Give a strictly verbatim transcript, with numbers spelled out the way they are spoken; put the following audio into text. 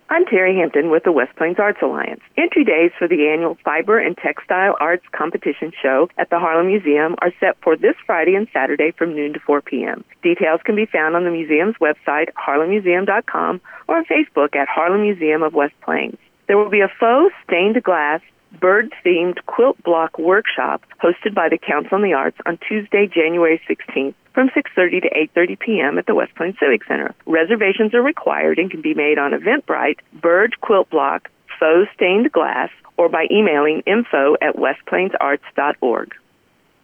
I'm Terry Hampton with the West Plains Arts Alliance. Entry days for the annual Fiber and Textile Arts Competition Show at the Harlem Museum are set for this Friday and Saturday from noon to four p.m. Details can be found on the museum's website, harlem museum dot com, or on Facebook at Harlem Museum of West Plains. There will be a faux stained glass bird-themed quilt block workshop hosted by the Council on the Arts on Tuesday, January sixteenth from six thirty to eight thirty p.m. at the West Plains Civic Center. Reservations are required and can be made on Eventbrite, Bird Quilt Block, Faux Stained Glass, or by emailing info at west plains arts dot org.